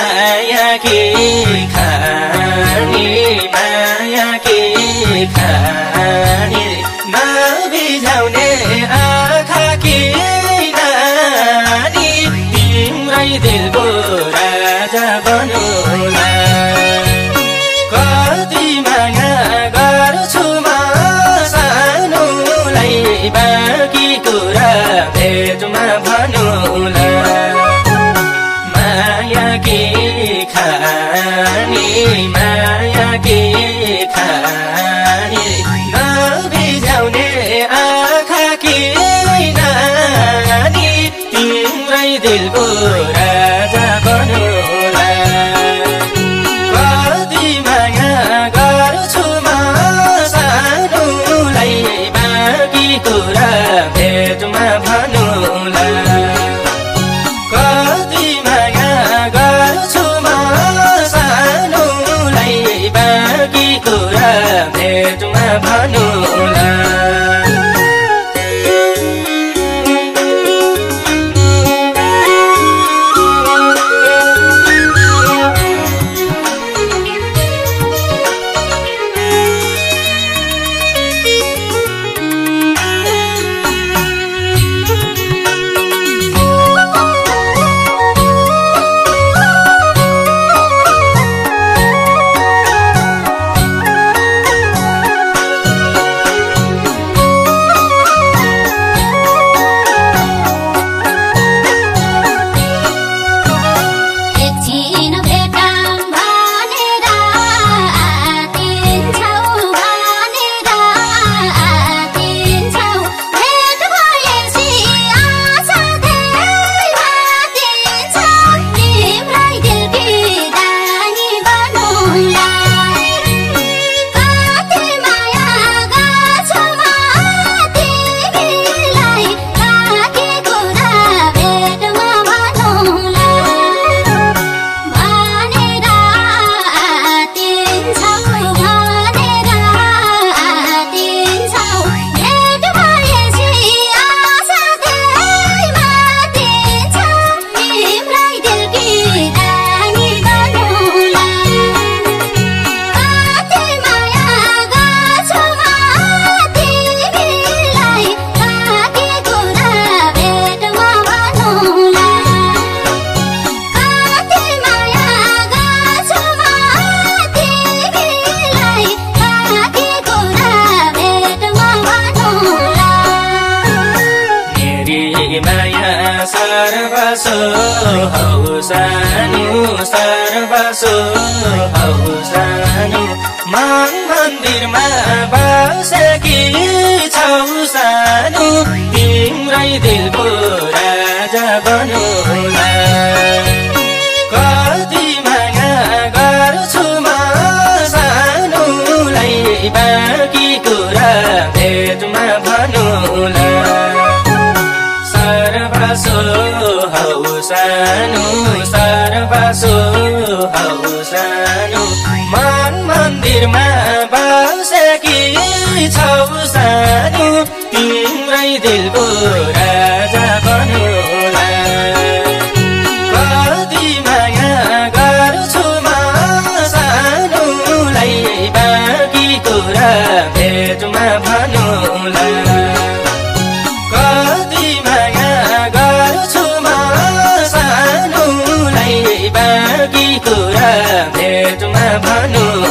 माया के खानी माया के खानी नबिझाउने आँखा के नानी तिम्रै दिलको राजा बनौला कति माया गर्छु म सानोलाई बाँकी कुरा भेटमा भनौला माया के खानी माया के खानी नबिझाउने आँखा के नानी तिम्रै दिलको राजा बनौला कति माया गर्छु म सानोलाई बाँकी कुरा भेटमा भनौला कति माया गर्छु म सानोलाई बाँकी कुरा भेटमा भनौला सर्वसो हौ सानो मान मन्दिरमा बसेकी छौ सानो तिम्रै दिलको राजा बनौला कति माया गर्छु म सानोलाई बाँकी कुरा भेटमा भनौला सर्वसो हौ सानो मान मन्दिरमा बसेकी छौ सानो तिम्रै दिलको राजा बनौला कति माया गर्छु म सानोलाई बाँकी कुरा भेटमा भनौला कति माया गर्छु म सानोलाई बाँकी कुरा भेटमा भनौला